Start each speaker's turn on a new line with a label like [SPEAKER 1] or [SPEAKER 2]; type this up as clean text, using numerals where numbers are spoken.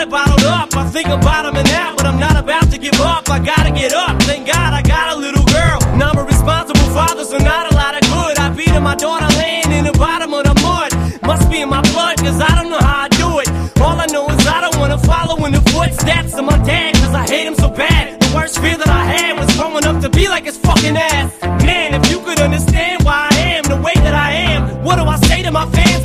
[SPEAKER 1] it bottled up. I think I'm bottoming out, but I'm not about to give up. I gotta get up, thank God I got a little girl. Now I'm a responsible father, so not a lot of good. I beat my daughter laying in the bottom of the mud. Must be in my blood, cause I don't know how I do it. All I know is I don't wanna follow in the footsteps of my dad, cause I hate him so bad. The worst fear that I had was growing up to be like his fucking ass. Man, if you could understand why I am the way that I am, what do I say to my fans?